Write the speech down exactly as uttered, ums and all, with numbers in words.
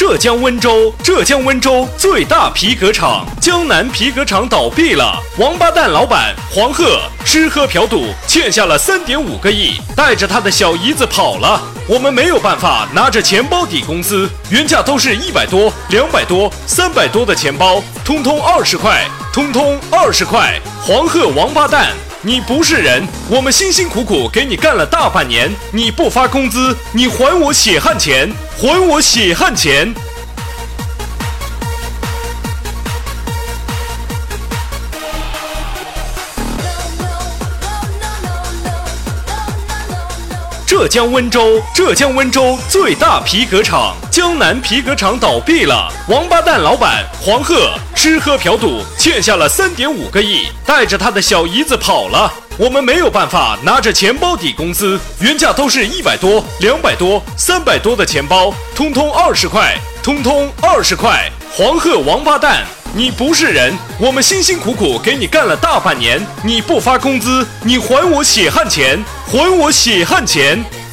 浙江温州，浙江温州最大皮革厂江南皮革厂倒闭了，王八蛋老板黄鹤吃喝嫖赌欠下了三点五个亿，带着他的小姨子跑了。我们没有办法拿着钱包抵工资，原价都是一百多、两百多、三百多的钱包，通通二十块，通通二十块。黄鹤王八蛋！你不是人，我们辛辛苦苦给你干了大半年，你不发工资，你还我血汗钱，还我血汗钱！浙江温州，浙江温州最大皮革厂江南皮革厂倒闭了，王八蛋老板黄鹤吃喝嫖赌欠下了三点五个亿，带着他的小姨子跑了。我们没有办法拿着钱包抵工资，原价都是一百多、两百多、三百多的钱包，通通二十块，通通二十块。黄鹤王八蛋！你不是人，我们辛辛苦苦给你干了大半年，你不发工资，你还我血汗钱，还我血汗钱！